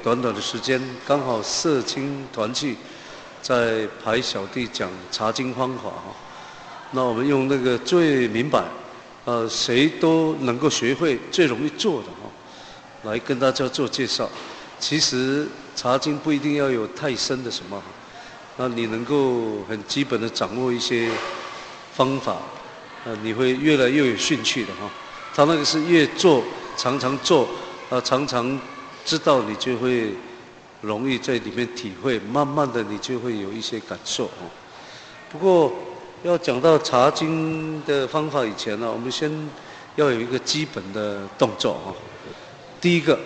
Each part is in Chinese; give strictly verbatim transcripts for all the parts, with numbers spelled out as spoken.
短短的时间，刚好社青团契在排小弟讲查经方法哈。那我们用那个最明白，呃，谁都能够学会、最容易做的哈，来跟大家做介绍。其实查经不一定要有太深的什么，那你能够很基本的掌握一些方法，呃，你会越来越有兴趣的哈。他那个是越做，常常做，啊，常常知道，你就会容易在里面体会，慢慢的你就会有一些感受哈。不过要讲到查经的方法以前呢，我们先要有一个基本的动作哈。第一个，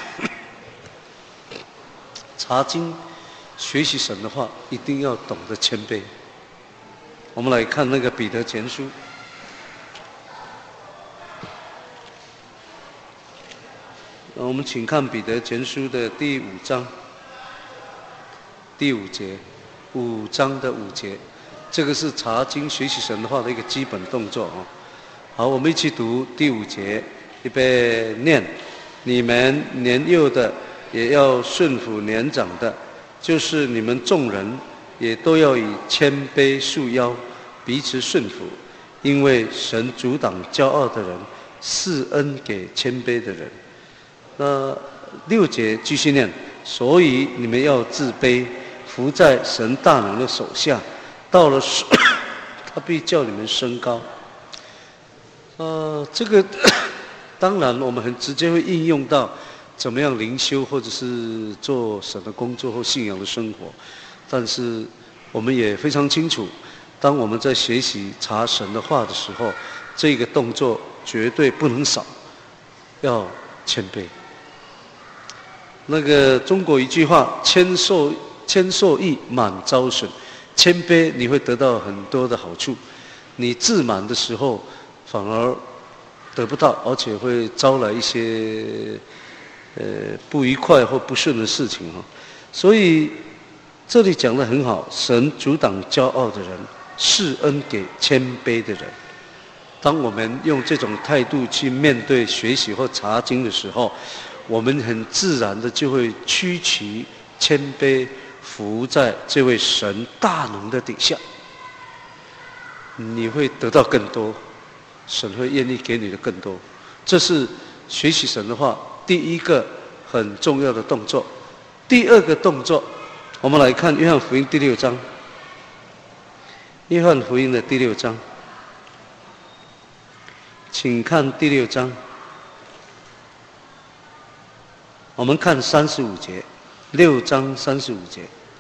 查经学习神的话，一定要懂得谦卑。我们来看那个彼得前书，我们请看彼得前书的第五章第五节，五章的五节。这个是查经学习神的话的一个基本动作啊。好，我们一起读第五节，预备念：你们年幼的也要顺服年长的，就是你们众人也都要以谦卑束腰，彼此顺服，因为神阻挡骄傲的人，赐恩给谦卑的人。那六节继续念：所以你们要自卑，服在神大能的手下。到了时，他必叫你们升高。呃，这个当然我们很直接会应用到怎么样灵修，或者是做神的工作或信仰的生活。但是我们也非常清楚，当我们在学习查神的话的时候，这个动作绝对不能少，要谦卑。那个中国一句话：谦受谦受益，满招损。谦卑你会得到很多的好处，你自满的时候反而得不到，而且会招来一些呃不愉快或不顺的事情哈。所以这里讲得很好，神阻挡骄傲的人，施恩给谦卑的人。当我们用这种态度去面对学习或查经的时候，我们很自然的就会屈其谦卑，服在这位神大能的底下，你会得到更多，神会愿意给你的更多。这是学习神的话第一个很重要的动作。第二个动作，我们来看约翰福音第六章。约翰福音的第六章，请看第六章，我们看三十五节，六章三十五节。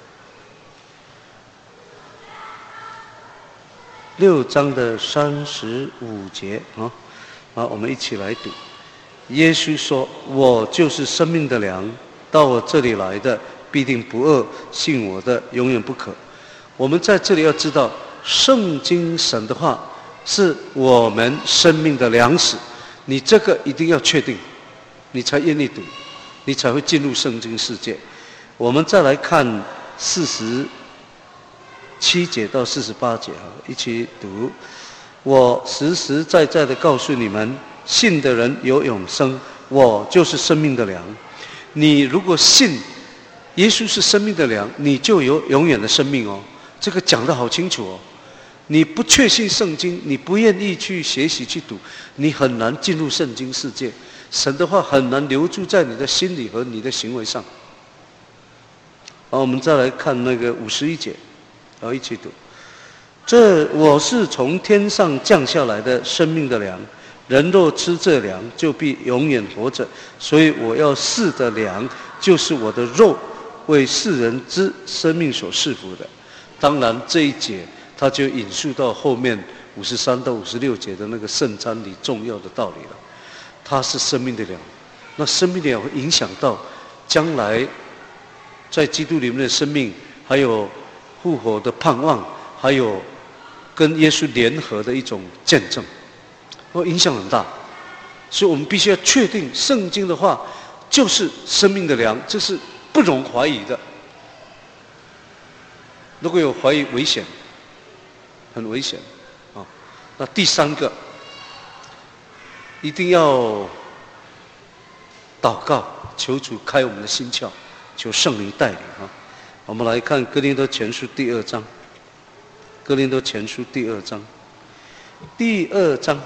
六章的三十五节啊，好，我们一起来读。耶稣说：“我就是生命的粮，到我这里来的必定不饿，信我的永远不渴。”我们在这里要知道，圣经神的话是我们生命的粮食，你这个一定要确定，你才愿意读，你才会进入圣经世界。我们再来看四十七节到四十八节哈，一起读。我实实在在的告诉你们，信的人有永生，我就是生命的粮。你如果信耶稣是生命的粮，你就有永远的生命哦。这个讲得好清楚哦。你不确信圣经，你不愿意去学习去读，你很难进入圣经世界。神的话很难留住在你的心里和你的行为上。好，我们再来看那个五十一节。好，一起读。这我是从天上降下来的生命的粮，人若吃这粮，就必永远活着。所以我要赐的粮，就是我的肉，为世人之生命所赐福的。当然，这一节他就引述到后面五十三到五十六节的那个圣餐里重要的道理了。它是生命的粮，那生命的粮会影响到将来在基督里面的生命，还有复活的盼望，还有跟耶稣联合的一种见证，会影响很大。所以我们必须要确定圣经的话就是生命的粮，这是不容怀疑的。如果有怀疑，危险，很危险啊。那第三个，一定要祷告，求主开我们的心窍， 求圣灵带领啊。我们来看哥林多前书第二章，哥林多前书第二章，第二章，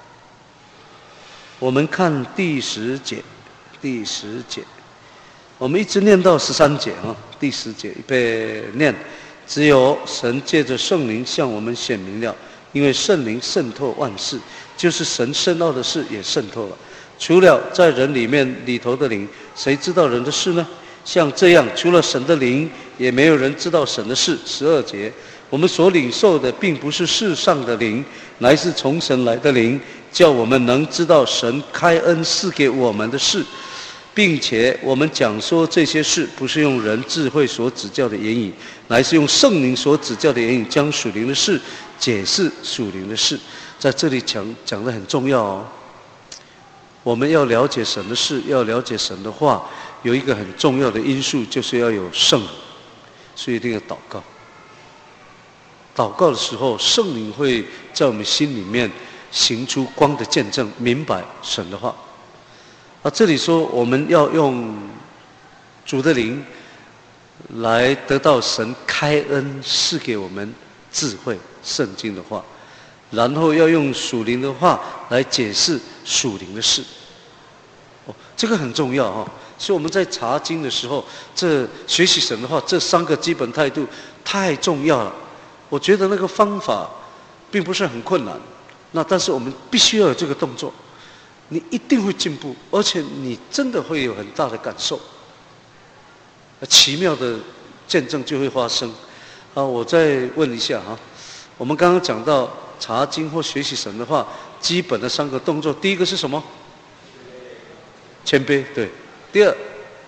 我们看第十节，第十节，我们一直念到十三节啊，第十节预备念，只有神借着圣灵向我们显明了，因为圣灵渗透万事，就是神深奥的事也渗透了。除了在人里面里头的灵，谁知道人的事呢？像这样，除了神的灵，也没有人知道神的事。十二节，我们所领受的并不是世上的灵，乃是从神来的灵，叫我们能知道神开恩赐给我们的事，并且我们讲说这些事，不是用人智慧所指教的言语，乃是用圣灵所指教的言语，将属灵的事解释属灵的事。在这里讲讲得很重要哦。我们要了解神的事，要了解神的话，有一个很重要的因素，就是要有圣灵，所以一定要祷告。祷告的时候，圣灵会在我们心里面行出光的见证，明白神的话。啊，这里说我们要用主的灵来得到神开恩赐给我们智慧圣经的话，然后要用属灵的话来解释属灵的事。哦，这个很重要哈、哦。所以我们在查经的时候，这学习神的话，这三个基本态度太重要了。我觉得那个方法并不是很困难，那但是我们必须要有这个动作，你一定会进步，而且你真的会有很大的感受，奇妙的见证就会发生。啊，我再问一下哈，我们刚刚讲到查经或学习神的话，基本的三个动作，第一个是什么？谦卑，对。第二，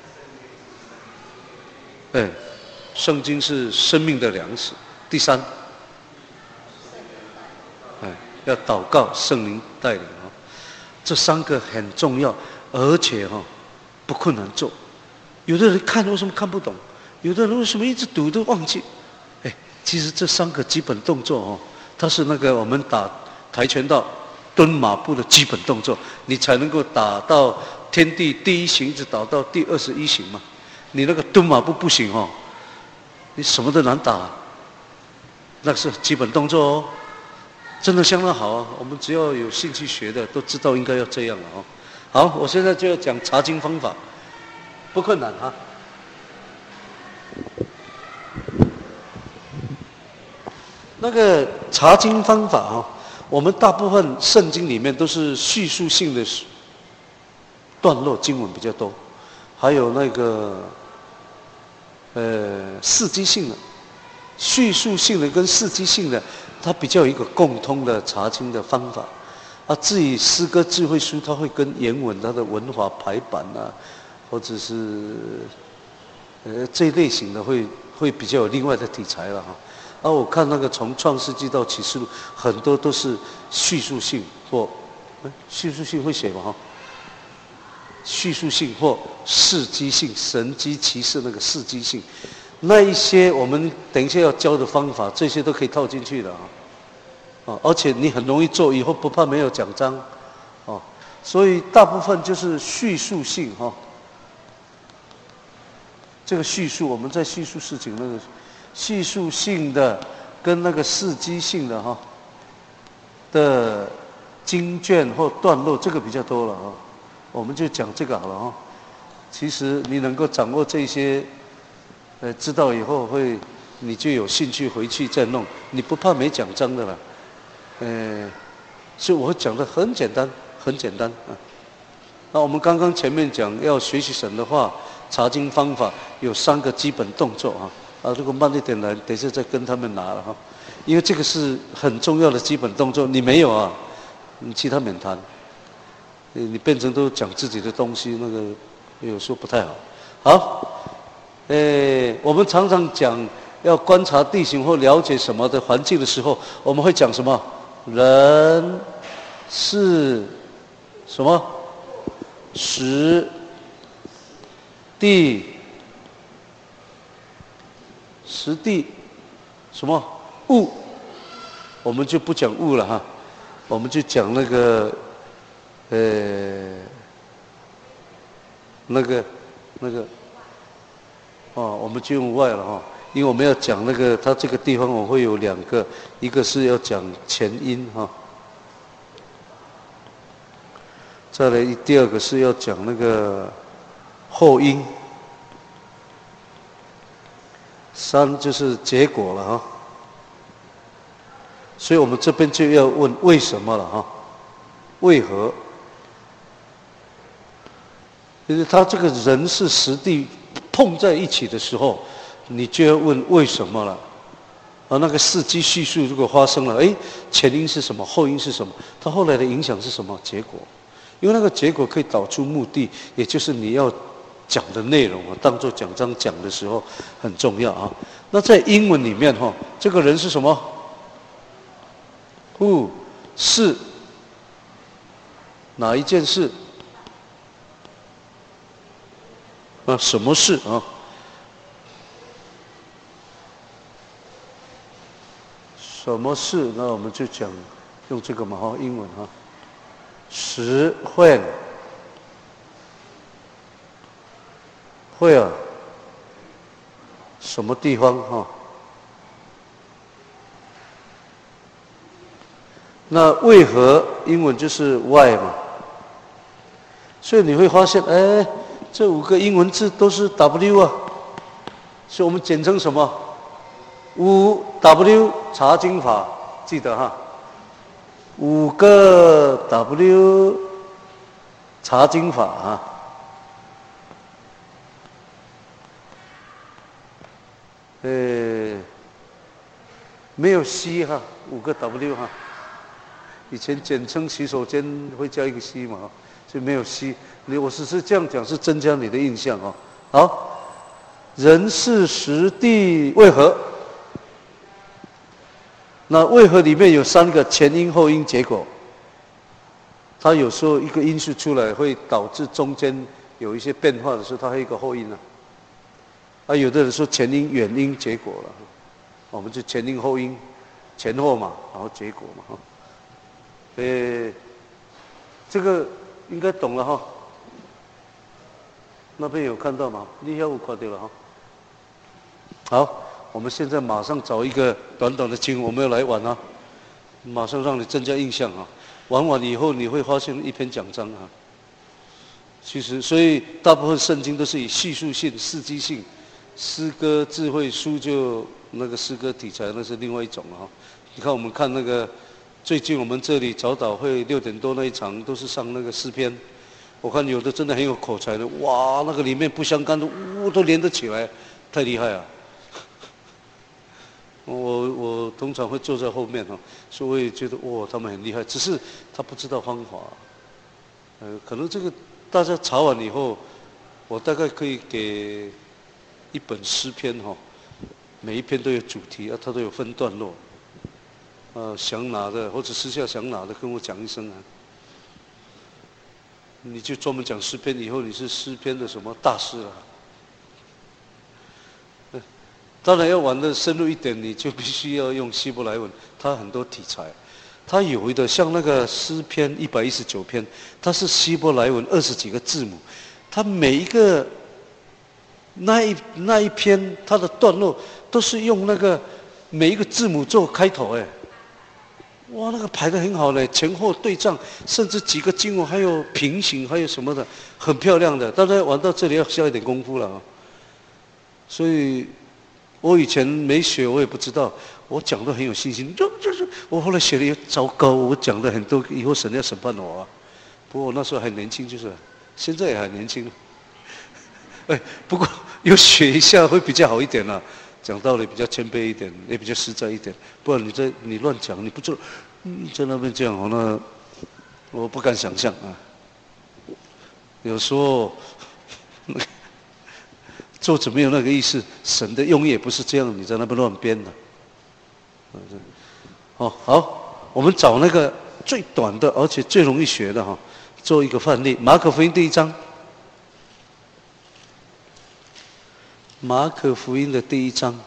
哎，圣经是生命的粮食。第三，哎，要祷告，圣灵带领啊，这三个很重要，而且哈、哦、不困难做。有的人看为什么看不懂？有的人为什么一直读都忘记？哎，其实这三个基本动作哦，它是那个我们打跆拳道蹲马步的基本动作，你才能够打到天地第一行，一直打到第二十一行嘛。你那个蹲马步不行哦，你什么都难打。那是基本动作哦，真的相当好啊！我们只要有兴趣学的，都知道应该要这样了哦。好，我现在就要讲查经方法，不困难啊。那个查经方法啊，我们大部分圣经里面都是叙述性的段落经文比较多，还有那个呃事迹性的。叙述性的跟事迹性的，它比较有一个共通的查经的方法。啊，至于诗歌智慧书，它会跟原文它的文法排版啊，或者是呃这一类型的会会比较有另外的题材了哈。啊，我看那个从创世纪到启示录，很多都是叙述性或叙述性会写吗？哈，叙述性或事迹性，神迹奇事那个事迹性。那一些我们等一下要教的方法，这些都可以套进去的啊，啊，而且你很容易做，以后不怕没有奖章，哦，所以大部分就是叙述性哈、哦。这个叙述，我们在叙述事情那个叙述性的跟那个事迹性的哈、哦、的经卷或段落，这个比较多了啊、哦，我们就讲这个好了哈、哦。其实你能够掌握这些。呃，知道以后会，你就有兴趣回去再弄，你不怕没奖章的啦。呃，所以我讲的很简单，很简单啊。那我们刚刚前面讲要学习神的话，查经方法有三个基本动作啊。啊，如果慢一点来，等一下再跟他们拿了哈，因为这个是很重要的基本动作，你没有啊，你其他免谈。你变成都讲自己的东西，那个有时候不太好。好。诶，我们常常讲要观察地形或了解什么的环境的时候，我们会讲什么？人、事、什么？时、地、时地，什么？物？我们就不讲物了哈，我们就讲那个，呃，那个，那个。 哦，我们就用 why 了哈，因为我们要讲那个，它这个地方我会有两个，一个是要讲前因哈，再来第二个是要讲那个后因，三就是结果了哈。所以我们这边就要问为什么了哈？为何？就是他这个人事实地碰在一起的时候，你就要问为什么了。而那个事迹叙述如果发生了，哎，前因是什么？后因是什么？它后来的影响是什么？结果，因为那个结果可以导出目的，也就是你要讲的内容啊，当做讲章讲的时候很重要啊。那在英文里面哈，这个人是什么？ Who 是哪一件事？啊，什么事啊？什么事？那我们就讲用这个嘛哈，英文哈。时 when where 什么地方哈？那为何英文就是 why 嘛？所以你会发现，哎，这五个英文字都是 W 啊，所以我们简称什么？五 W 查经法，记得哈。五个 W 查经法啊。呃，没有 C 哈，五个 W 哈。 以前简称洗手间会加一个 C 嘛，所以没有 C。你我只是这样讲，是增加你的印象哦。好，人事时地为何？那为何里面有三个前因、后因、结果？它有时候一个因素出来，会导致中间有一些变化的时候，它还有一个后因啊。啊，有的人说前因、原因、结果了，我们就前因后因，前后嘛，然后结果嘛，哈。 呃，这个应该懂了哈。那边有看到吗？你下午看到了哈。好，我们现在马上找一个短短的经，我们要来玩啊，马上让你增加印象啊。玩完以后你会发现一篇讲章啊。其实，所以大部分圣经都是以叙述性、事迹性，诗歌、智慧书就那个诗歌题材那是另外一种了哈。你看我们看那个。 最近我们这里早祷会六点多那一场都是上那个诗篇，我看有的真的很有口才的，哇，那个里面不相干的，呜都连得起来，太厉害了。我我通常会坐在后面哈，所以我也觉得哇，他们很厉害，只是他不知道方法。呃，可能这个大家查完以后，我大概可以给一本诗篇哈，每一篇都有主题啊，它都有分段落。 呃，想拿的或者私下想拿的，跟我讲一声啊。你就专门讲诗篇，以后你是诗篇的什么大师了。当然要玩的深入一点，你就必须要用希伯来文，它很多题材。它有的像那个诗篇一百一十九篇，它是希伯来文二十几个字母，它每一个那一那一篇它的段落都是用那个每一个字母做开头，哎。 哇，那个排得很好嘞，前后对仗，甚至几个经文还有平行，还有什么的，很漂亮的。当然玩到这里要下一点功夫了啊。所以，我以前没学，我也不知道，我讲得很有信心。就就是我后来学的也糟糕，我讲的很多，以后神要审判我啊。不过我那时候还年轻，就是现在也还年轻。哎，不过有学一下会比较好一点啦。 讲道理比较谦卑一点，也比较实在一点，不然你在你乱讲，你不知道，嗯，在那边这样，那我不敢想象啊。有时候作者没有那个意思，神的用意也不是这样，你在那边乱编的。哦，好，我们找那个最短的，而且最容易学的哈，做一个范例。马可福音第一章。 马可福音的第一章，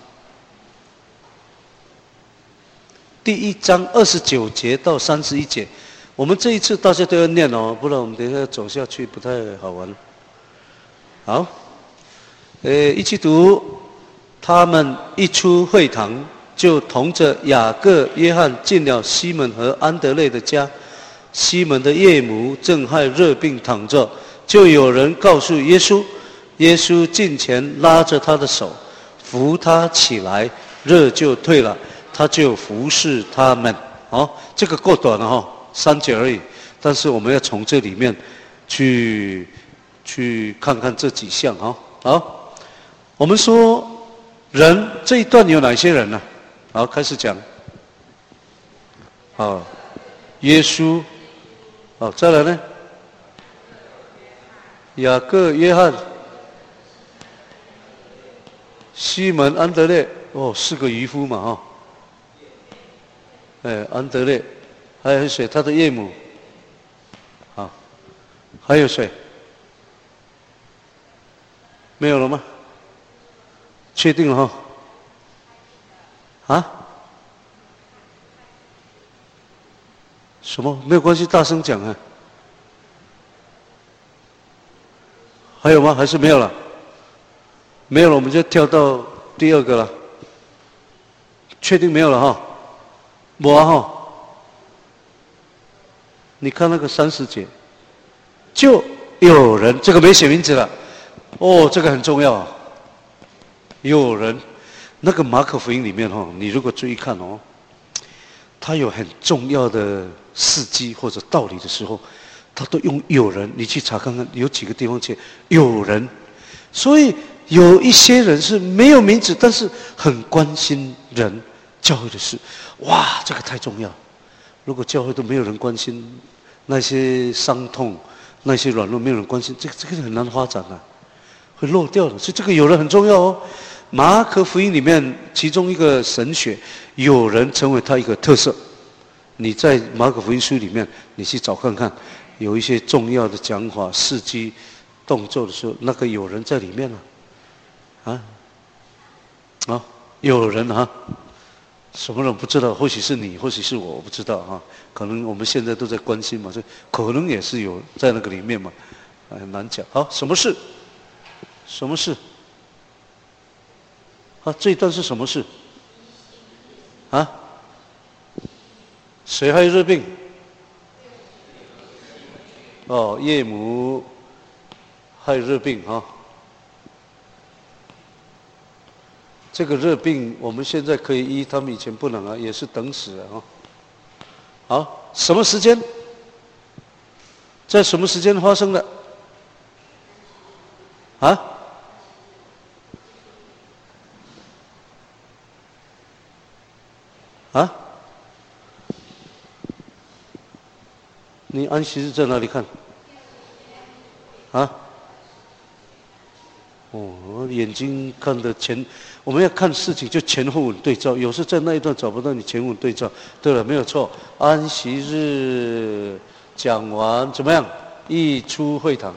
第一章二十九节到三十一节，我们这一次大家都要念哦，不然我们等一下走下去不太好玩。好， 呃，一起读。他们一出会堂，就同着雅各、约翰进了西门和安德烈的家。西门的岳母正害热病躺着，就有人告诉耶稣。耶稣近前拉着他的手，扶他起来，热就退了，他就服侍他们。哦，这个够短了哈、哦，三节而已。但是我们要从这里面去去看看这几项哈、哦。好，我们说。人这一段有哪些人呢？好，开始讲。好，耶稣。好，再来呢？雅各、约翰、西门、安德烈。哦，四个渔夫嘛，哈、哦。哎，安德烈，还有谁？他的岳母。好，还有谁？没有了吗？确定了哈？啊？什么？没有关系，大声讲啊！还有吗？还是没有了？没有了，我们就跳到第二个了。确定没有了哈？我啊哈？你看那个三十节，就有人，这个没写名字了。哦，这个很重要。有人，那个马可福音里面哈，你如果注意看哦，他有很重要的事迹或者道理的时候，他都用有人。你去查看看，有几个地方写有人。所以有一些人是没有名字，但是很关心人教会的事。哇，这个太重要。如果教会都没有人关心那些伤痛、那些软弱，没有人关心，这个这个很难发展啊，会漏掉的。所以这个有人很重要哦。马可福音里面其中一个神学，有人成为他一个特色。你在马可福音书里面，你去找看看，有一些重要的讲法、事迹、动作的时候，那个有人在里面了、啊，啊，啊，有人啊，什么人不知道？或许是你，或许是我，我不知道哈、啊。可能我们现在都在关心嘛，所以可能也是有在那个里面嘛，很难讲。好，什么事？什么事？啊，这一段是什么事？啊？谁害热病？哦，岳母害热病啊。这个热病我们现在可以医，他们以前不能啊，也是等死啊。好，什么时间？在什么时间发生的？啊？啊？你安息日在哪里看？啊？哦，眼睛看的前，我们要看事情就前后文对照。有时在那一段找不到，你前文对照。对了，没有错。安息日讲完怎么样？一出会堂，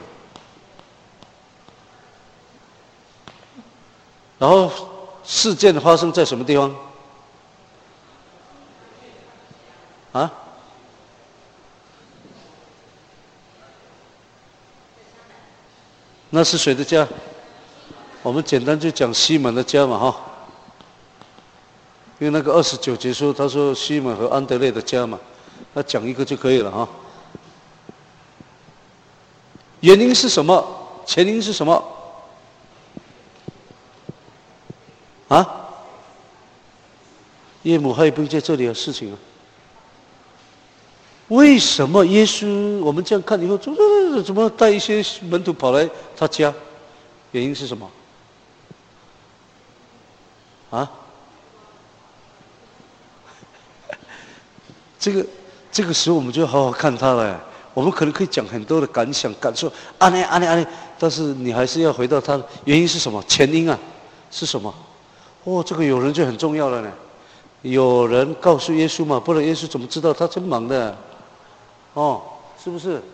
然后事件发生在什么地方？啊？那是谁的家？我们简单就讲西门的家嘛，哈。因为那个二十九节说，他说西门和安德烈的家嘛，那讲一个就可以了哈。原因是什么？前因是什么？啊？岳母害病在这里的事情啊。为什么耶稣我们这样看以后，怎么带一些门徒跑来他家？原因是什么？啊？这个这个时候我们就好好看他了。我们可能可以讲很多的感想、感受，啊呢啊呢啊呢，但是你还是要回到他原因是什么？前因啊是什么？哦，这个有人就很重要了呢。有人告诉耶稣嘛，不然耶稣怎么知道？他真忙的。哦，是不是？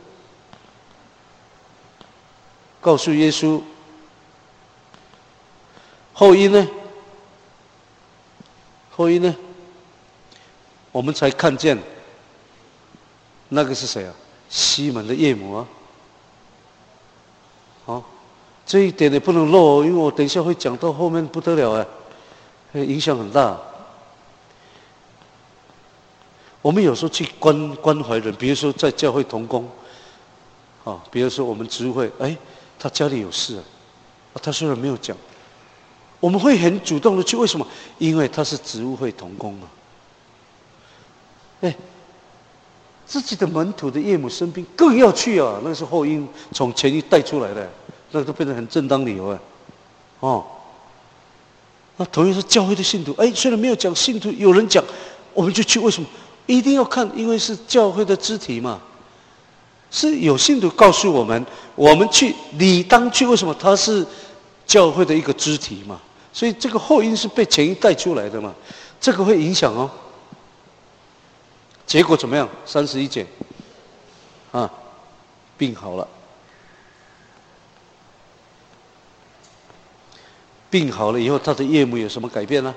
告诉耶稣，后因呢？后因呢？我们才看见那个是谁啊？西门的岳母啊。好、哦， 这一点也不能漏哦，因为我等一下会讲到后面不得了啊，影响很大。我们有时候去关关怀人，比如说在教会同工，啊，比如说我们职务会，哎，他家里有事啊，啊他虽然没有讲，我们会很主动的去，为什么？因为他是职务会同工嘛。哎，自己的门徒的岳母生病，更要去啊，那是后因从前一带出来的，那个都变成很正当理由啊，哦。那同样是教会的信徒，哎，虽然没有讲信徒，有人讲，我们就去，为什么？一定要看，因为是教会的肢体嘛，是有信徒告诉我们，我们去理当去，为什么？他是教会的一个肢体嘛，所以这个后因是被前因带出来的嘛，这个会影响哦。结果怎么样？三十一节，啊，病好了，病好了以后，他的岳母有什么改变呢？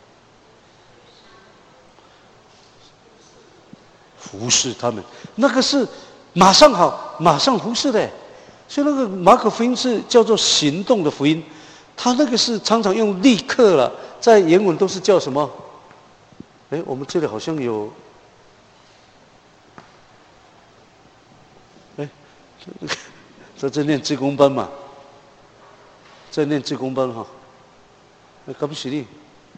服侍他们，那个是马上好，马上服侍的。所以那个马可福音是叫做行动的福音，他那个是常常用立刻了，在原文都是叫什么？哎，我们这里好像有，哎，在这念志工班嘛，在念志工班哈，哎，感谢你。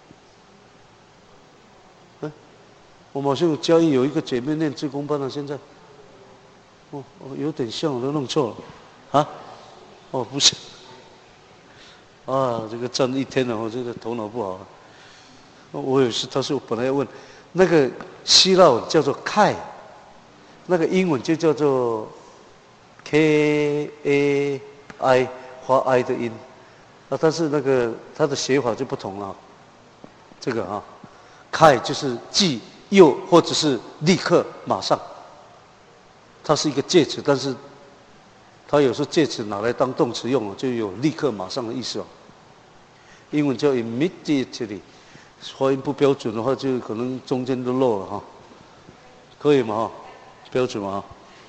我们好像有嘉义有一个姐妹念志工班了，现在，哦哦，有点像，我都弄错了，啊，哦不是，啊，这个站了一天了，我这个头脑不好。我有时他说我本来要问，那个希腊文叫做 kai， 那个英文就叫做 k a i 发 i 的音，啊，但是那个它的写法就不同了，这个啊 kai 就是记。又或者是立刻马上，它是一个介词，但是它有时候介词拿来当动词用，就有立刻马上的意思哦。英文叫 immediately， 发音不标准的话，就可能中间都漏了哈。可以吗？哈，标准吗？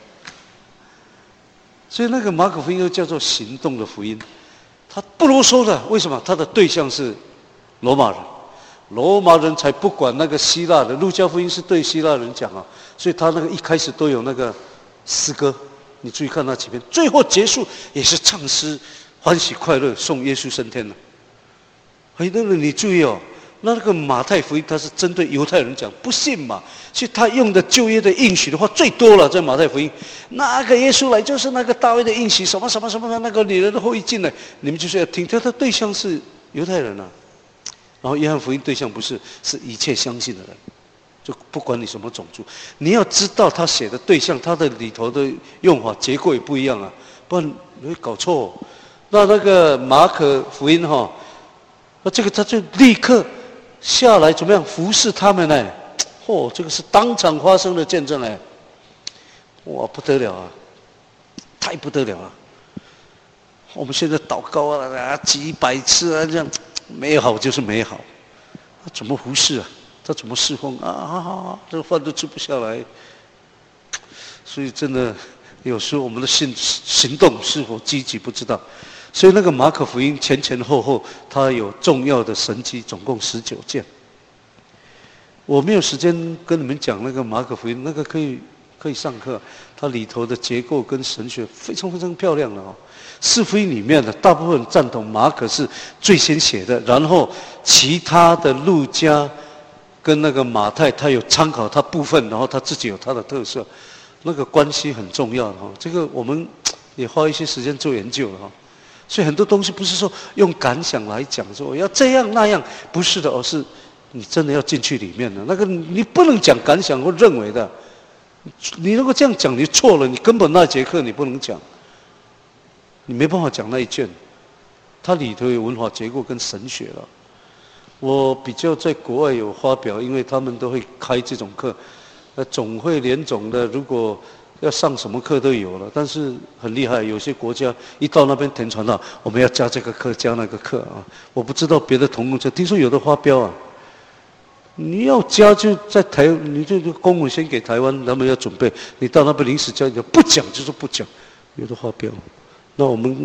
所以那个马可福音又叫做行动的福音，它不啰嗦的，为什么？它的对象是罗马人。罗马人才不管那个希腊的，路加福音是对希腊人讲啊，所以他那个一开始都有那个诗歌，你注意看那几篇，最后结束也是唱诗，欢喜快乐，送耶稣升天了。哎，那个你注意哦，那个马太福音他是针对犹太人讲，不信嘛，所以他用的旧约的应许的话最多了，在马太福音，那个耶稣来就是那个大卫的应许，什么什么什么那个女人的后裔进来，你们就是要听，他的对象是犹太人啊。然后约翰福音对象不是，是一切相信的人，就不管你什么种族，你要知道他写的对象，他的里头的用法结构也不一样啊，不然你会搞错、哦。那那个马可福音哈、哦，那这个他就立刻下来怎么样服侍他们呢？哦，这个是当场发生的见证哎，哇不得了啊，太不得了了。我们现在祷告啊，几百次啊这样。美好就是美好，他怎么服侍啊？他怎么侍奉啊？啊啊！这个饭都吃不下来，所以真的有时候我们的行行动是否积极不知道。所以那个马可福音前前后后，它有重要的神迹，总共十九件。我没有时间跟你们讲那个马可福音，那个可以可以上课，它里头的结构跟神学非常非常漂亮的哦。四福音里面的大部分赞同马可是最先写的，然后其他的路加跟那个马太，他有参考他部分，然后他自己有他的特色，那个关系很重要的哈。这个我们也花一些时间做研究了哈。所以很多东西不是说用感想来讲，说我要这样那样，不是的，而是你真的要进去里面的。那个你不能讲感想或认为的，你如果这样讲，你错了，你根本那节课你不能讲。你没办法讲那一卷，它里头有文化结构跟神学了。我比较在国外有发表，因为他们都会开这种课，呃，总会联总的，如果要上什么课都有了，但是很厉害，有些国家一到那边填传到，我们要加这个课加那个课啊。我不知道别的同工课，听说有的发标啊，你要加就在台，你就公文先给台湾，他们要准备，你到那边临时加，不讲就是不讲，有的发标。那我们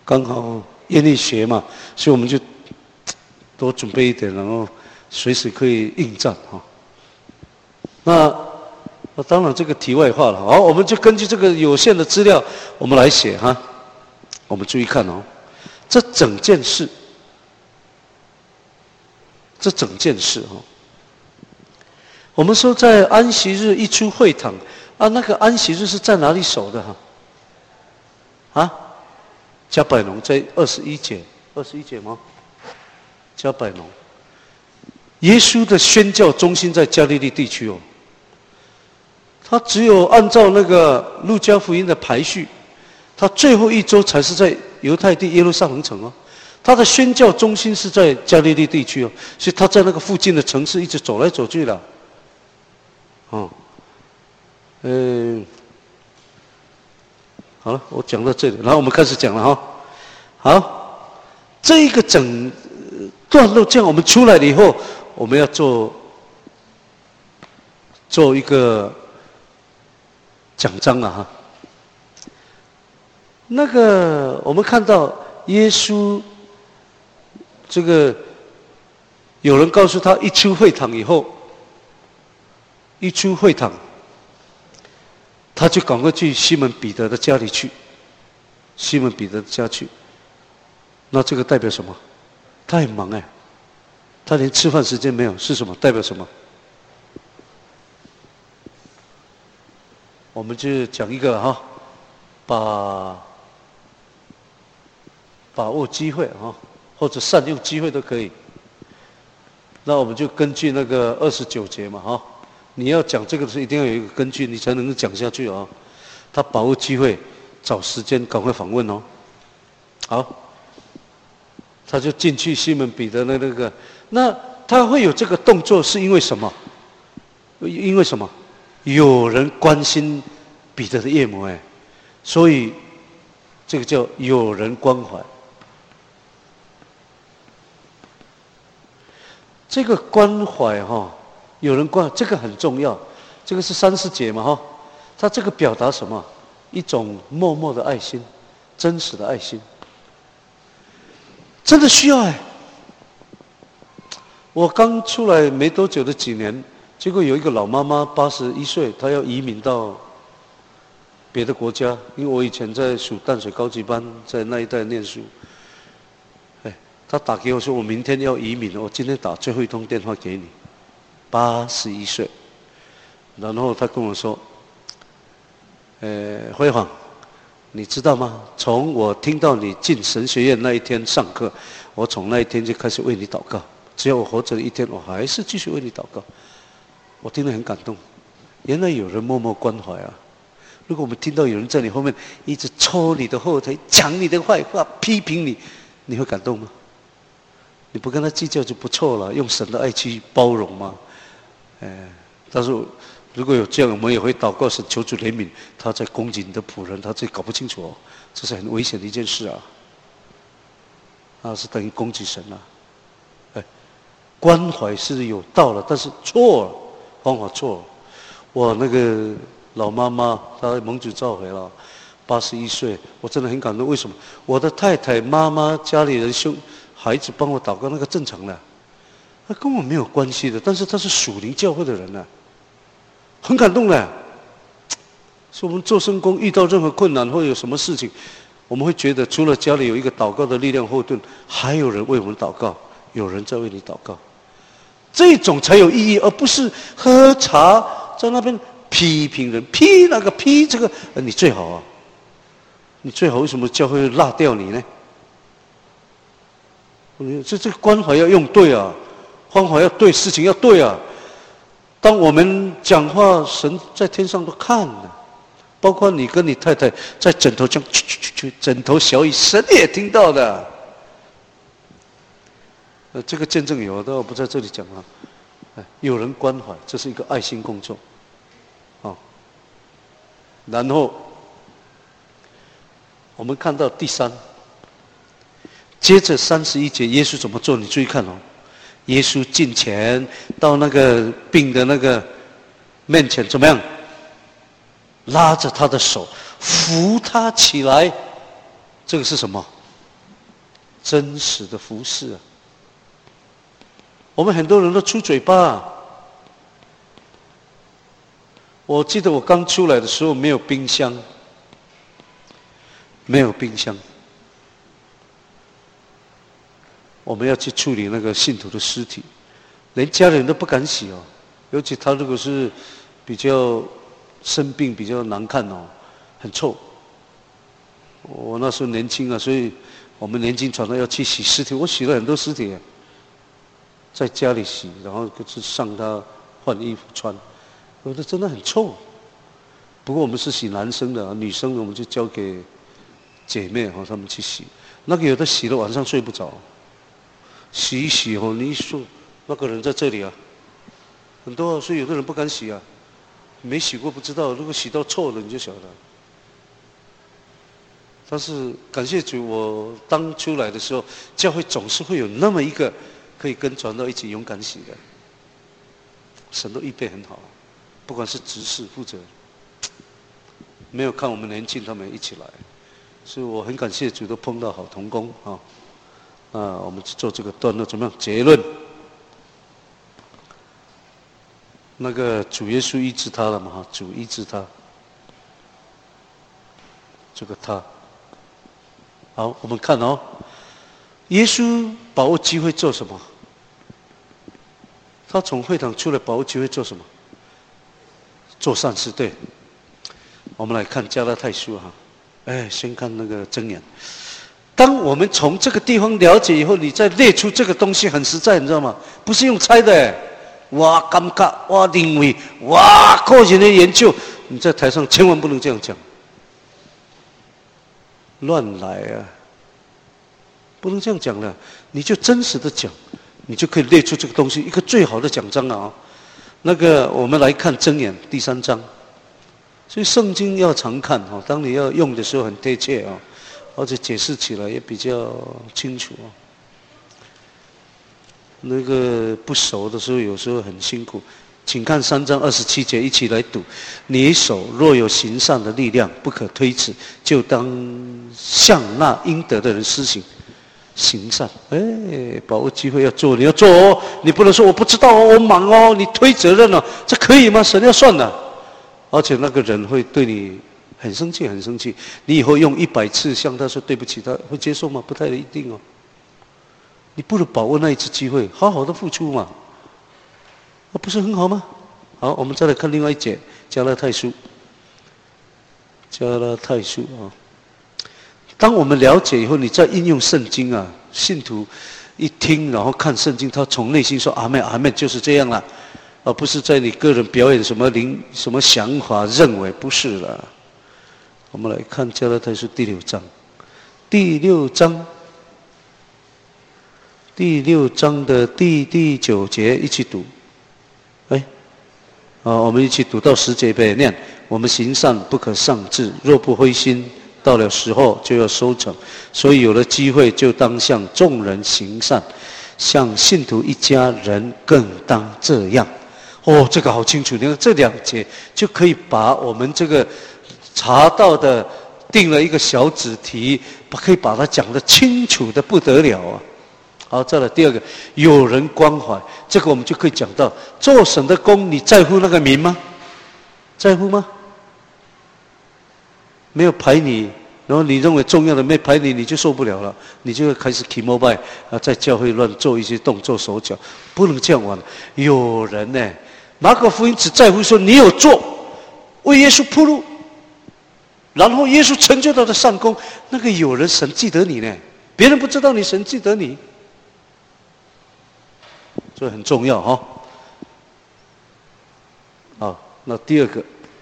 刚好愿意学嘛，所以我们就多准备一点，然后随时可以应战哈。那那当然这个题外话了，好，我们就根据这个有限的资料，我们来写哈。我们注意看哦，这整件事，这整件事哈。我们说在安息日一出会堂啊，那个安息日是在哪里守的哈？啊？加百农在二十一节，二十一节吗？加百农，耶稣的宣教中心在加利利地区哦。他只有按照那个路加福音的排序，他最后一周才是在犹太地耶路撒冷城哦。他的宣教中心是在加利利地区哦，所以他在那个附近的城市一直走来走去的。哦，嗯。好了，我讲到这里，然后我们开始讲了哈。好，这一个整段落这样，我们出来了以后，我们要做做一个讲章啊哈。那个我们看到耶稣，这个有人告诉他，一出会堂以后，一出会堂。他就赶快去西门彼得的家里去，西门彼得的家去。那这个代表什么？他很忙哎，他连吃饭时间没有，是什么？代表什么？我们就讲一个哈，把把握机会哈，或者善用机会都可以。那我们就根据那个二十九节嘛哈。你要讲这个的时候，一定要有一个根据，你才能够讲下去哦。他把握机会，找时间赶快访问哦。好，他就进去西门彼得的那个，那他会有这个动作是因为什么？因为什么？有人关心彼得的夜魔哎，所以这个叫有人关怀。这个关怀哈、哦。有人关，这个很重要，这个是三十节嘛哈，他这个表达什么？一种默默的爱心，真实的爱心，真的需要哎。我刚出来没多久的几年，结果有一个老妈妈八十一岁，她要移民到别的国家，因为我以前在属淡水高级班，在那一带念书。哎，她打给我说我明天要移民，我今天打最后一通电话给你。八十一岁，然后他跟我说：“呃，辉煌，你知道吗？从我听到你进神学院那一天上课，我从那一天就开始为你祷告。只要我活着的一天，我还是继续为你祷告。”我听得很感动，原来有人默默关怀啊！如果我们听到有人在你后面一直戳你的后腿，讲你的坏话，批评你，你会感动吗？你不跟他计较就不错了，用神的爱去包容吗？哎，但是如果有这样，我们也会祷告神求主怜悯，他在攻击你的仆人，他自己搞不清楚哦，这是很危险的一件事啊！那是等于攻击神了。哎，关怀是有道了，但是错了，方法错了。我那个老妈妈，她蒙主召回了，八十一岁，我真的很感动。为什么？我的太太、妈妈、家里人、兄孩子帮我祷告，那个正常的。他跟我没有关系的，但是他是属灵教会的人呢、啊，很感动的。所以我们做圣工遇到任何困难或有什么事情，我们会觉得除了家里有一个祷告的力量后盾，还有人为我们祷告，有人在为你祷告，这种才有意义，而不是喝茶在那边批评人，批那个批这个，呃、你最好啊，你最好为什么教会落掉你呢？这这个关怀要用对啊。方法要对，事情要对啊！当我们讲话，神在天上都看的，包括你跟你太太在枕头这样去去去去，枕头小语，神也听到的。呃，这个见证有，但我不在这里讲了。哎，有人关怀，这是一个爱心工作，啊。然后我们看到第三，接着三十一节，耶稣怎么做？你注意看哦。耶稣进前到那个病的那个面前，怎么样？拉着他的手，扶他起来。这个是什么？ 真实的服侍啊。我们很多人都出嘴巴啊。我记得我刚出来的时候没有冰箱，没有冰箱，我们要去处理那个信徒的尸体，连家人都不敢洗哦。尤其他如果是比较生病、比较难看哦，很臭。我那时候年轻啊，所以我们年轻传道要去洗尸体，我洗了很多尸体，在家里洗，然后去上他换衣服穿。我说真的很臭，不过我们是洗男生的，女生的我们就交给姐妹和他们去洗。那个有的洗了晚上睡不着，洗一洗哦，你一说那个人在这里啊，很多啊，所以有的人不敢洗啊，没洗过不知道，如果洗到臭了你就晓得。但是感谢主，我当出来的时候，教会总是会有那么一个可以跟传道一起勇敢洗的，神都预备很好。不管是执事负责，没有看我们年轻，他们一起来，所以我很感谢主，都碰到好同工啊。啊，我们做这个段落怎么样？结论，那个主耶稣医治他了嘛？哈，主医治他，这个他。好，我们看哦，耶稣把握机会做什么？他从会堂出来，把握机会做什么？做善事。对，我们来看加拉太书哈。哎，先看那个箴言。当我们从这个地方了解以后，你再列出这个东西很实在，你知道吗？不是用猜的。哇，感觉，哇，认为，哇，个人的研究，你在台上千万不能这样讲，乱来啊！不能这样讲了，你就真实的讲，你就可以列出这个东西，一个最好的奖章啊！那个，我们来看箴言第三章。所以圣经要常看哈，当你要用的时候很贴切啊，而且解释起来也比较清楚啊。那个不熟的时候，有时候很辛苦。请看三章二十七节，一起来读。你手若有行善的力量，不可推辞，就当向那应得的人施行。行善，哎，把握机会要做，你要做哦，你不能说我不知道哦，我忙哦，你推责任了，这可以吗？神要算的，而且那个人会对你很生气，很生气。你以后用一百次向他说对不起，他会接受吗？不太一定哦。你不如把握那一次机会，好好的付出嘛，那不是很好吗？好，我们再来看另外一节，加拉太书，加拉太书啊。当我们了解以后，你再应用圣经啊，信徒一听，然后看圣经，他从内心说阿们阿们，就是这样了，而不是在你个人表演什么灵什么想法认为，不是了。我们来看加拉太书第六章，第六章，第六章的第第九节一起读，哎，啊，我们一起读到十节呗，念：我们行善不可丧志，若不灰心。到了时候就要收成，所以有了机会就当向众人行善，向信徒一家人更当这样。哦，这个好清楚，你看这两节就可以把我们这个查到的定了一个小子题，可以把它讲得清楚的不得了啊。好，再来第二个，有人关怀，这个我们就可以讲到，做神的工，你在乎那个民吗？在乎吗？没有排你，然后你认为重要的没排你，你就受不了了，你就会开始起膜拜啊，在教会乱做一些动作手脚，不能这样玩。有人呢，马可福音只在乎说你有做，为耶稣铺路，然后耶稣成就他的善功，那个有人神记得你呢，别人不知道你，神记得你，这很重要哈、哦。好，那第二个。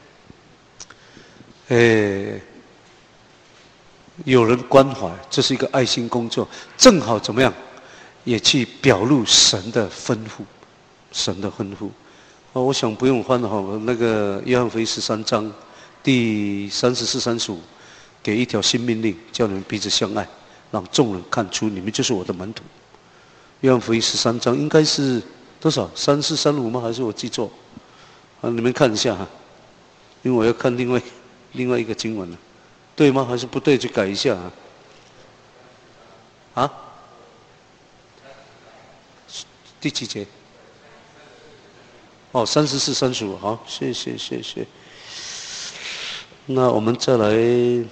诶，有人关怀，这是一个爱心工作，正好怎么样，也去表露神的吩咐，神的吩咐。哦，我想不用翻了哈，那个约翰福音十三章第三十四、三十五，给一条新命令，叫你们彼此相爱，让众人看出你们就是我的门徒。约翰福音十三章应该是多少？三四、三五吗？还是我记错？啊，你们看一下哈，因为我要看另外。另外一个经文了，对吗？还是不对？就改一下啊！啊， 第几节？哦，三十四、三十五，好，谢谢谢谢。那我们再来，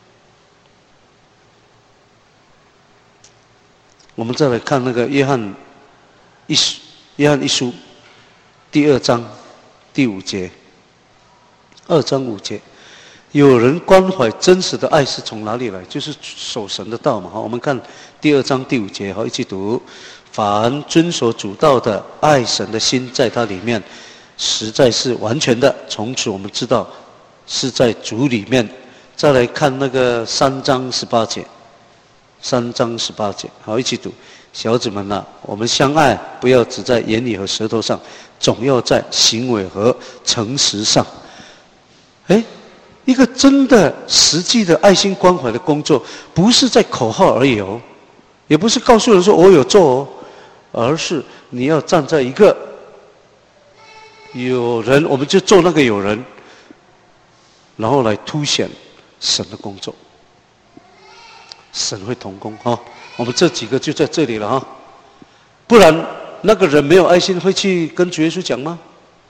我们再来看那个约翰一书，约翰一书第二章第五节，二章五节。有人关怀真实的爱是从哪里来？就是守神的道嘛。好，我们看第二章第五节，好，一起读。凡遵守主道的，爱神的心在他里面，实在是完全的。从此我们知道是在主里面。再来看那个三章十八节，三章十八节，好，一起读。小子们呐、啊，我们相爱，不要只在言语和舌头上，总要在行为和诚实上。哎。一个真的实际的爱心关怀的工作，不是在口号而已哦，也不是告诉人说我有做哦，而是你要站在一个有人，我们就做那个有人，然后来凸显神的工作，神会同工哈、哦。我们这几个就在这里了哈、哦，不然那个人没有爱心会去跟主耶稣讲吗？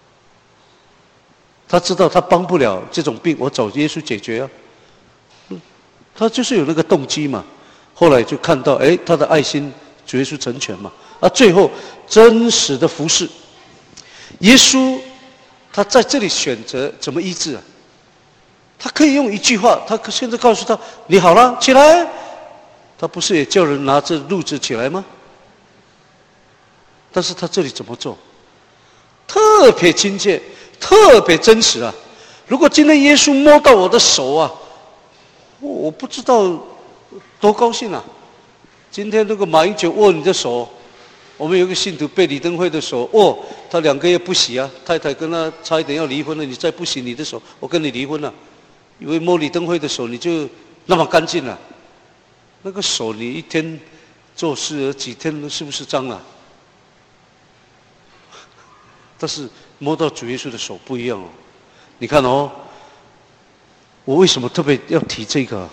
他知道他帮不了这种病，我找耶稣解决啊。他就是有那个动机嘛。后来就看到，哎，他的爱心，主耶稣成全嘛。啊，最后真实的服侍，耶稣他在这里选择怎么医治啊？他可以用一句话，他现在告诉他：“你好了，起来。”他不是也叫人拿着褥子起来吗？但是他这里怎么做？特别亲切。特别真实啊！如果今天耶稣摸到我的手啊，我不知道多高兴啊！今天那个马英九握你的手，我们有个信徒被李登辉的手握，他两个月不洗啊，太太跟他差一点要离婚了，你再不洗你的手，我跟你离婚了。因为摸李登辉的手你就那么干净了，那个手你一天做事几天是不是脏了？但是摸到主耶稣的手不一样哦，你看哦，我为什么特别要提这个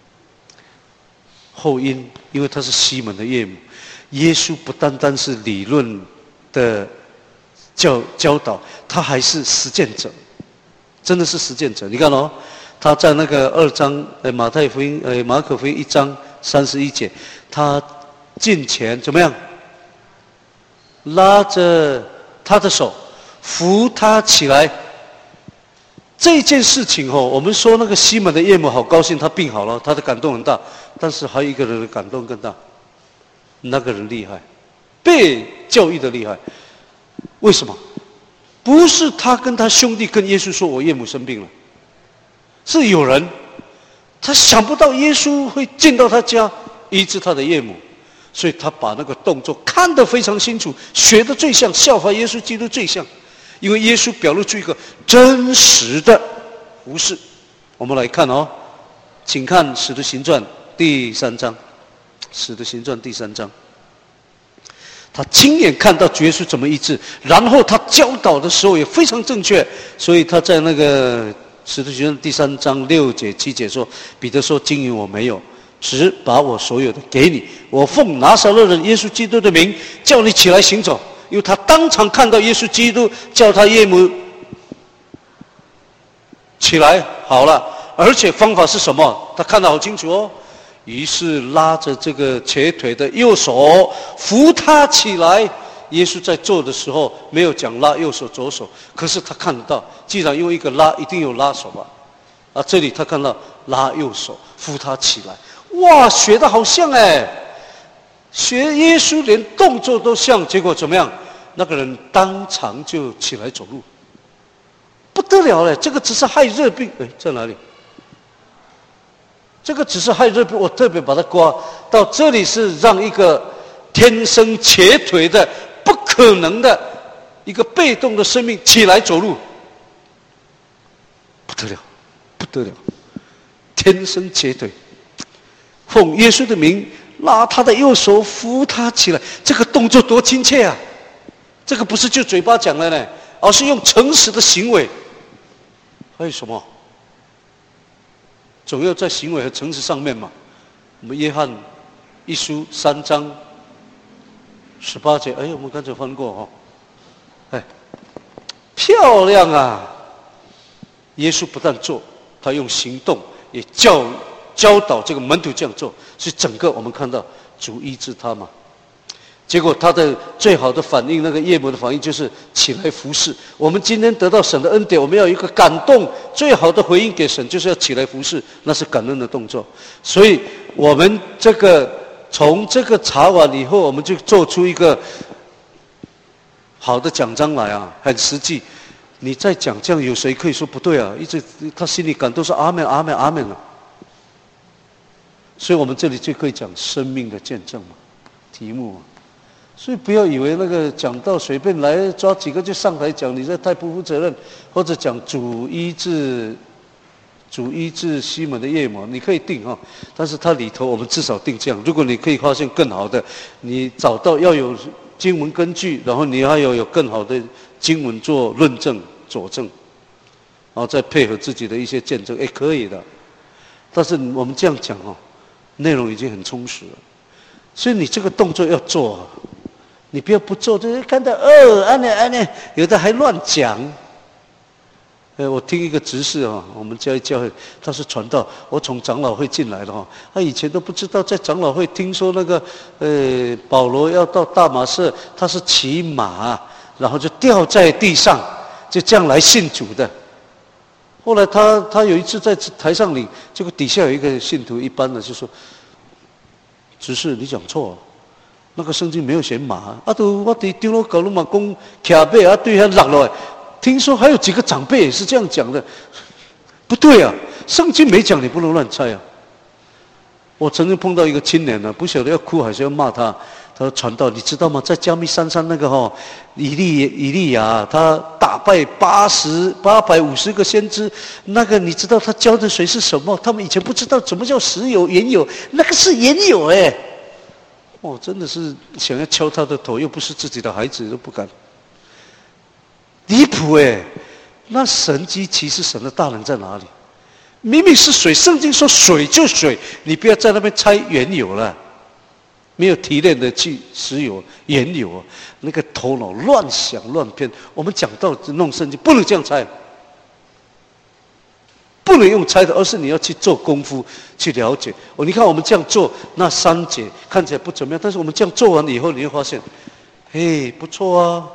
后因？因为他是西门的岳母，耶稣不单单是理论的教教导，他还是实践者，真的是实践者。你看哦，他在那个二章，呃，马太福音，呃，马可福音一章三十一节，他近前怎么样？拉着他的手，扶他起来。这件事情哦，我们说那个西门的岳母好高兴，他病好了，他的感动很大。但是还有一个人的感动更大，那个人厉害，被教育的厉害。为什么？不是他跟他兄弟跟耶稣说我岳母生病了，是有人，他想不到耶稣会进到他家医治他的岳母。所以他把那个动作看得非常清楚，学得最像，效法耶稣基督最像。因为耶稣表露出一个真实的服事。我们来看哦，请看《使徒行传》第三章，《使徒行传》第三章，他亲眼看到主耶稣怎么医治，然后他教导的时候也非常正确，所以他在那个《使徒行传》第三章六节七节说：“彼得说，金银我没有。”只把我所有的给你，我奉拿撒勒人耶稣基督的名，叫你起来行走。因为他当场看到耶稣基督叫他岳母起来好了，而且方法是什么？他看得好清楚哦。于是拉着这个瘸腿的右手扶他起来。耶稣在做的时候没有讲拉右手左手，可是他看得到，既然用一个拉，一定有拉手吧？啊，这里他看到拉右手扶他起来。哇，学得好像哎，学耶稣连动作都像，结果怎么样？那个人当场就起来走路，不得了了！这个只是害热病，哎，在哪里？这个只是害热病，我特别把它刮到这里，是让一个天生瘸腿的、不可能的一个被动的生命起来走路，不得了，不得了！天生瘸腿。奉耶稣的名拉他的右手扶他起来，这个动作多亲切啊！这个不是就嘴巴讲的呢，而是用诚实的行为。还有什么？总要在行为和诚实上面嘛。我们约翰一书三章十八节，哎，我们刚才翻过哦，哎，漂亮啊！耶稣不但做，他用行动也教教导这个门徒这样做，是整个我们看到主医治他嘛。结果他的最好的反应，那个夜魔的反应就是起来服侍。我们今天得到神的恩典，我们要有一个感动，最好的回应给神就是要起来服侍，那是感恩的动作。所以我们这个从这个查完以后，我们就做出一个好的奖章来啊，很实际。你再讲这样，有谁可以说不对啊？一直他心里感动说阿门阿门阿门啊。所以我们这里就可以讲生命的见证嘛，题目嘛。所以不要以为那个讲道随便来抓几个就上台讲，你这太不负责任。或者讲主医治，主医治西门的夜魔，你可以定哈，但是它里头我们至少定这样。如果你可以发现更好的，你找到要有经文根据，然后你还要有更好的经文做论证佐证，然后再配合自己的一些见证，也可以的。但是我们这样讲哦，内容已经很充实了。所以你这个动作要做啊。你不要不做，就是看到哦，安呢安呢，有的还乱讲。呃，我听一个执事啊，我们教教会，他是传道，我从长老会进来的哈，他以前都不知道，在长老会听说那个呃保罗要到大马士，他是骑马，然后就掉在地上，就这样来信主的。后来他他有一次在台上领，结果底下有一个信徒一般的就说，执事你讲错了。那个圣经没有写马，啊都我伫丢了搞了嘛，讲骑马啊对他落落来。听说还有几个长辈也是这样讲的，不对啊，圣经没讲，你不能乱猜啊。我曾经碰到一个青年呢、啊，不晓得要哭还是要骂他。他说传道，你知道吗？在加密山上那个哈、哦，以利以利亚，他打败八十八百五十个先知，那个你知道他浇的水是什么？他们以前不知道什么叫石油、原油，那个是原油哎。哦，真的是想要敲他的头，又不是自己的孩子，都不敢，离谱哎！那神机骑士神的大能在哪里？明明是水，圣经说水就水，你不要在那边猜原有了，没有提炼的去石油、原油，那个头脑乱想乱骗。我们讲到弄圣经，不能这样猜。不能用猜的，而是你要去做功夫，去了解。哦，你看我们这样做，那三节看起来不怎么样，但是我们这样做完以后，你会发现，嘿，不错啊，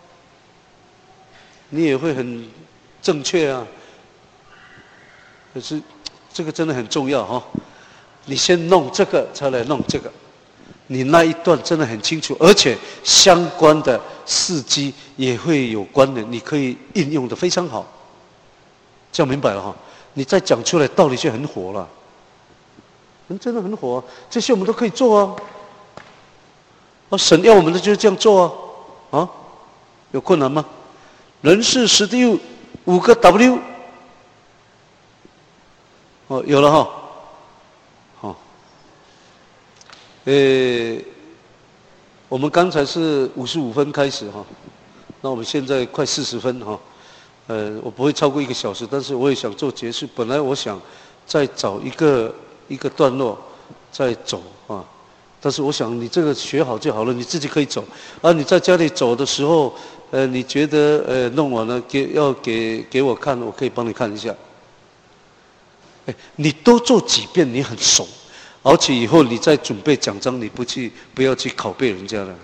你也会很正确啊。可是这个真的很重要哈、哦，你先弄这个，才来弄这个，你那一段真的很清楚，而且相关的事迹也会有关联，你可以应用的非常好。这样明白了哈？你再讲出来，道理就很火了。人真的很火、啊，这些我们都可以做啊。啊，神要我们的就是这样做啊。啊，有困难吗？人事实地物五个 W。哦，有了哈。好。呃，我们刚才是五十五分开始哈，那我们现在快四十分哈。呃，我不会超过一个小时，但是我也想做结束。本来我想再找一个一个段落再走啊，但是我想你这个学好就好了，你自己可以走。而、啊、你在家里走的时候，呃，你觉得呃弄完了给要给给我看，我可以帮你看一下。哎，你多做几遍，你很熟，而且以后你再准备奖章，你不去不要去拷贝人家了。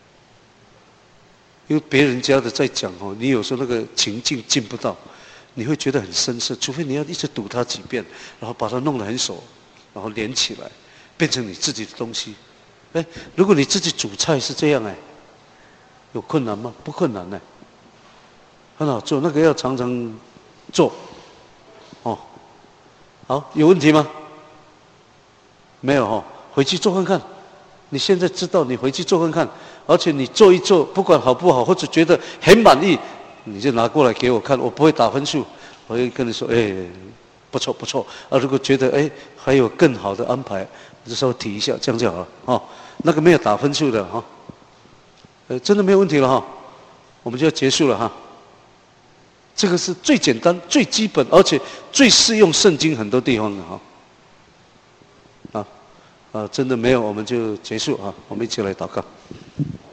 因为别人家的在讲哦，你有时候那个情境进不到，你会觉得很生涩。除非你要一直读它几遍，然后把它弄得很熟，然后连起来，变成你自己的东西。哎，如果你自己煮菜是这样哎，有困难吗？不困难呢，很好做。那个要常常做。哦，好，有问题吗？没有哦，回去做看看。你现在知道，你回去做看看，而且你做一做，不管好不好，或者觉得很满意，你就拿过来给我看，我不会打分数，我会跟你说，哎，不错不错。啊，如果觉得哎还有更好的安排，就稍微提一下，这样就好了哦。那个没有打分数的哈，呃，真的没有问题了哈，我们就要结束了哈。这个是最简单、最基本，而且最适用圣经很多地方的哈。啊，啊，真的没有，我们就结束啊！我们一起来祷告。